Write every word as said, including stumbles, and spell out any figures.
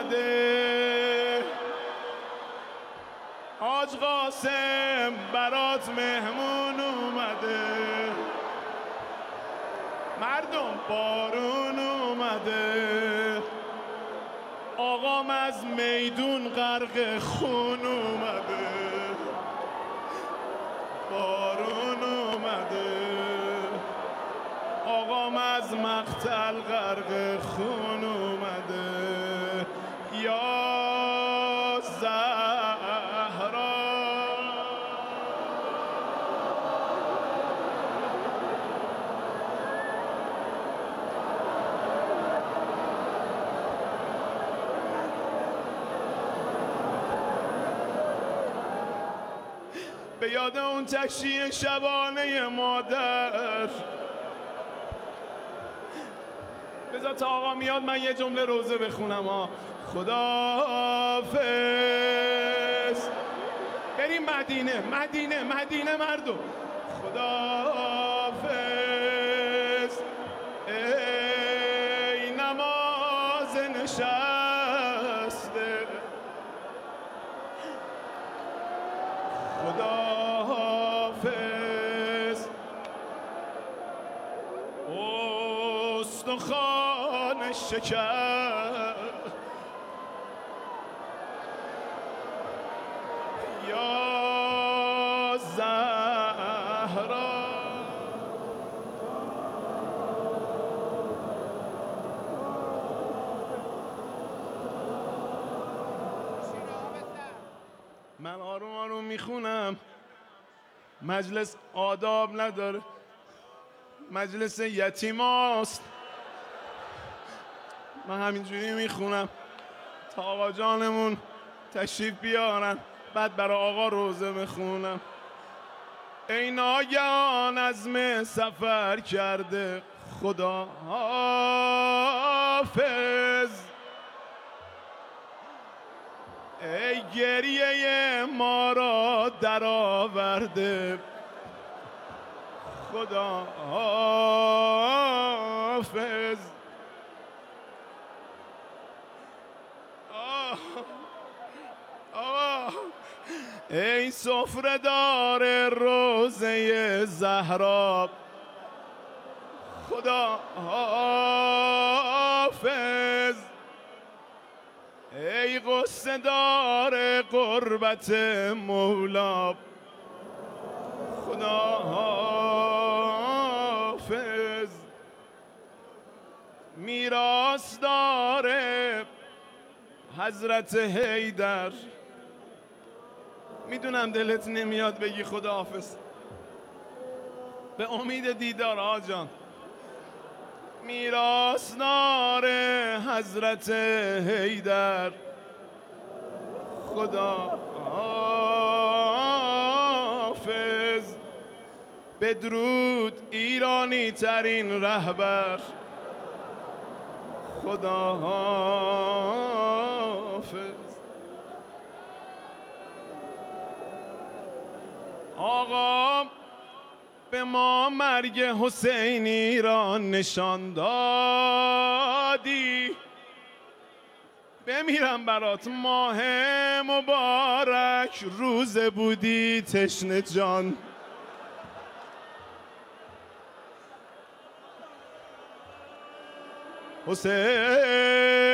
اومده، حاج قاسم برات مهمون اومده، مردم بارون اومده، آقام از میدون غرق خون اومده، بارون اومده، آقام از مقتل غرق خون اومده. یا زهرا به یاد اون تکشی شبانه مادر، بذار تا آقا میاد من یه جمله روزه بخونم ها. خداحافظ. بریم مدینه، مدینه مدینه مردم. خداحافظ ای نماز نشسته، خداحافظ استخوان شکر، یا زهرا من آروم آروم میخونم، مجلس آداب نداره، مجلس یتیماست. من همینجوری میخونم تا آقا جانمون تشریف بیارن، بعد برای آقا روزه میخونم. ای ناگهان عزم سفر کرده، خدا حافظ ای گریه ما را در آورده، خدا حافظ. آه آه ای سفره دار روزه زهرا، خدا حافظ ای غصه دار قربت مولا، خدا حافظ میراث داره حضرت حیدر. میدونم دلت نمیاد بگی خدا حافظ، به امید دیدار آجان. میراث داره حضرت حیدر، خدا حافظ بدرود ایرانی ترین رهبر، خدا حافظ. آقا به ما مرگ حسینی را نشان دادی، بمیرم برات ماه مبارک، روزه بودی تشنه جان. حسین